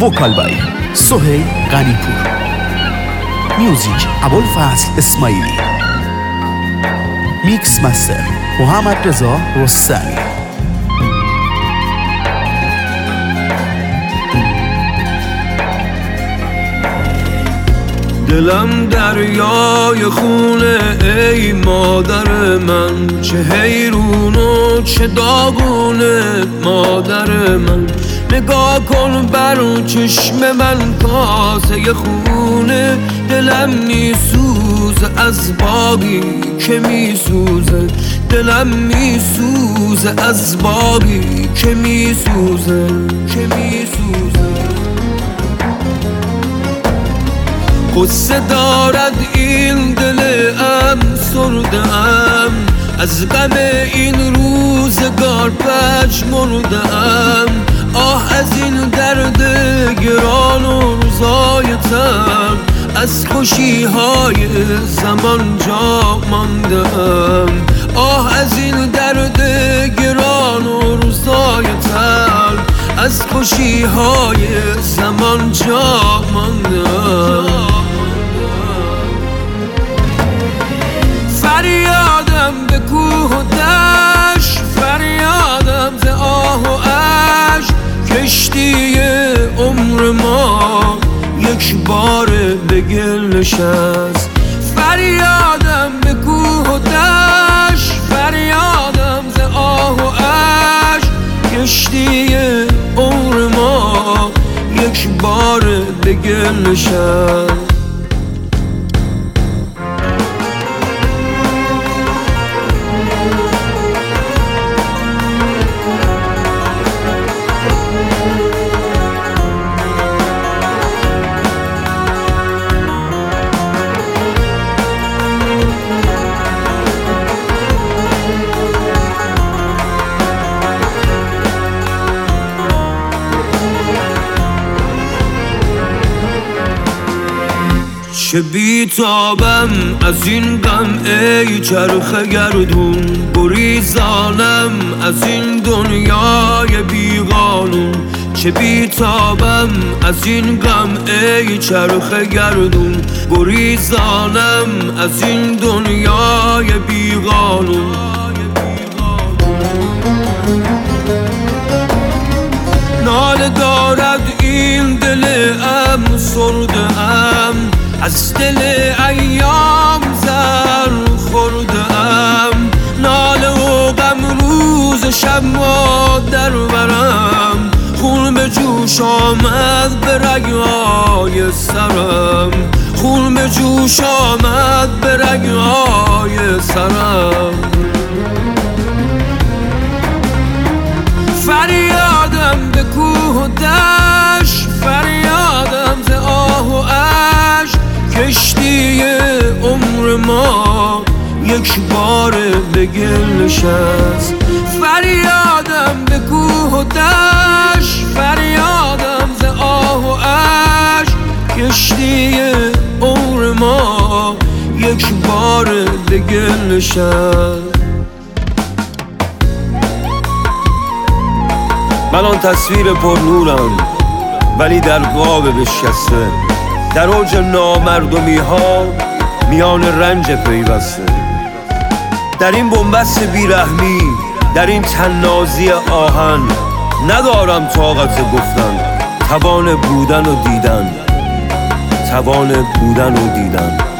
وکال بای سهیل غنیپور، میوزیک ابوالفضل اسماعیلی، میکس مستر محمد رضا رستمی. دلم دریای خونه ای مادر من، چه حیرون و چه داغونه مادر من. نگاه کن بر چشم من کاسه خونه، دلم میسوزه از باقی که میسوزه، دلم میسوزه از باقی که میسوزه، که میسوزه. قصه دارد این دل افسرده‌ام، از غم این روزگار پژمرده‌ام. آه از این درد گران و روزای تلخ، از خوشی‌های زمان جا مانده‌ام. آه از این درد گران و روزای تلخ، از خوشی‌های زمان جا مانده‌ام. فریادم به کوه و دشت، فریادم ز آه و اشک، کشتی عمر ما یک بار به گل نشست. فریادم به کوه و دشت، فریادم ز آه و اشک، کشتی عمر ما یک بار به گل نشست. چه بیتابم از این غم ای چرخ گردون، گریزانم از این دنیای بیقانون. چه بیتابم از این غم ای چرخ گردون، گریزانم از این دنیای بیقانون. ناله دارد این دل افسرده‌ام، از دل ایام زر خورده‌ام. ناله و غم روز شب ما در برم، خون به جوش آمد به رگ‌های سرم، خون به جوش آمد به رگ‌های سرم. فریادم به کوه و دشت، فریادم ز آه و اشک، کشتی عمر ما یک بار به گل نشست. فریادم به کوه و دشت، فریادم ز آه و اشک، کشتی عمر ما یک بار به گل نشست. من آن تصویر پر نورم ولی در قاب بشکسته، در اوج نامردمی ها میان رنج پیوسته. در این بنبست بیرحمی، در این طنازی آهن، ندارم طاقت گفتن، توان بودن و دیدن، توان بودن و دیدن.